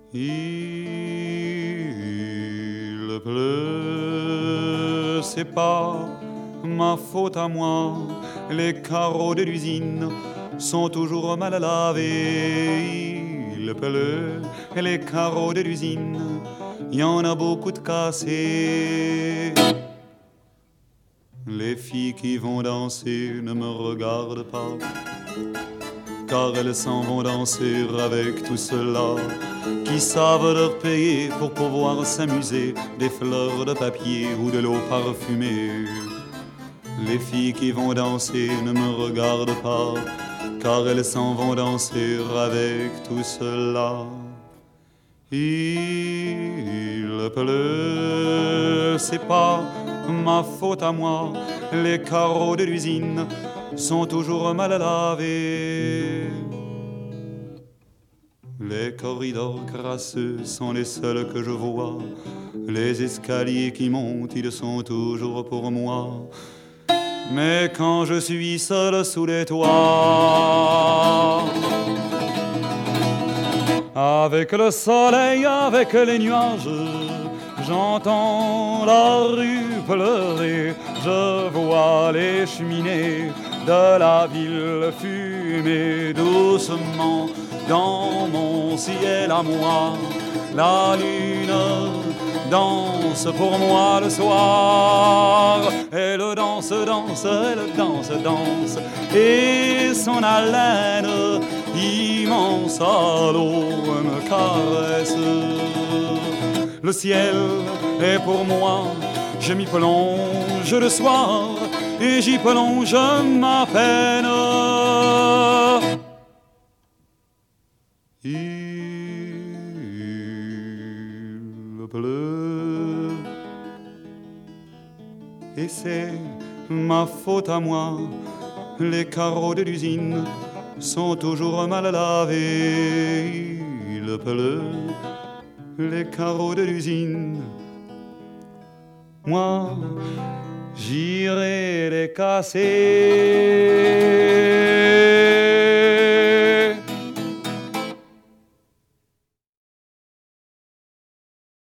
Il pleut, c'est pas ma faute à moi. Les carreaux de l'usine sont toujours mal lavés. Il pleut, les carreaux de l'usine, y en a beaucoup de cassés. Les filles qui vont danser ne me regardent pas, car elles s'en vont danser avec tout cela qui savent leur payer pour pouvoir s'amuser des fleurs de papier ou de l'eau parfumée. Les filles qui vont danser ne me regardent pas, car elles s'en vont danser avec tout cela. Il pleut, c'est pas ma faute à moi. Les carreaux de l'usine sont toujours mal lavés. Les corridors crasseux sont les seuls que je vois. Les escaliers qui montent, ils sont toujours pour moi. Mais quand je suis seul sous les toits, avec le soleil, avec les nuages, j'entends la rue pleurer. Je vois les cheminées de la ville fumer doucement dans mon ciel à moi. La lune danse pour moi le soir. Elle danse, danse, elle danse, danse. Et son haleine immense à l'eau me caresse. Le ciel est pour moi, je m'y plonge le soir et j'y plonge ma peine. Il pleut et c'est ma faute à moi. Les carreaux de l'usine sont toujours mal lavés. Il pleut, les carreaux de l'usine. Moi, j'irai les casser.